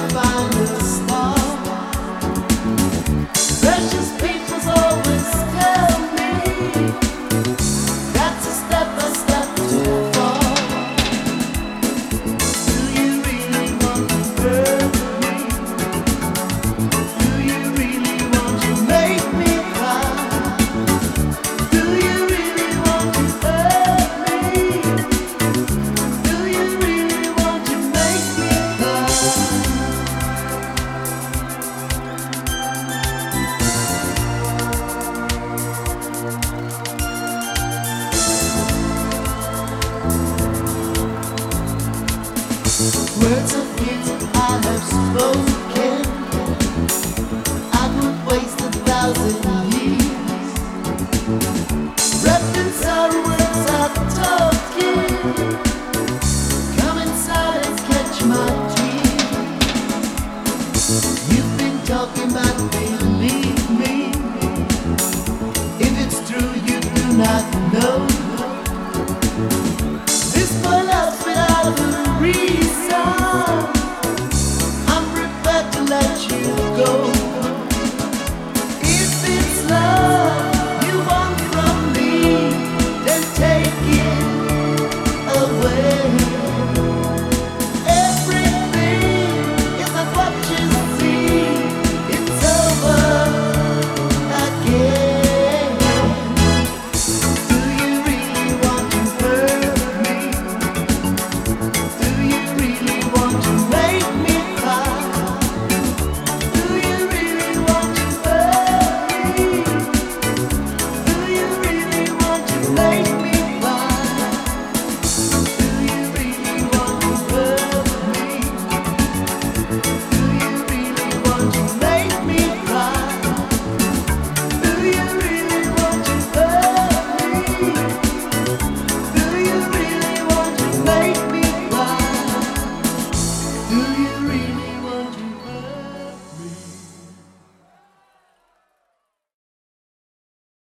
find a star. Precious people always tell me that's a step by step too far. Do you really want to hurt me? Do you really want to make me cry? Do you really want to hurt me? Do you really want to make me cry? Words of you I have spoken, I would waste 1,000 years wrapped inside words I've talking. Come inside and catch my tears. You've been talking about believe me. If it's true, you do not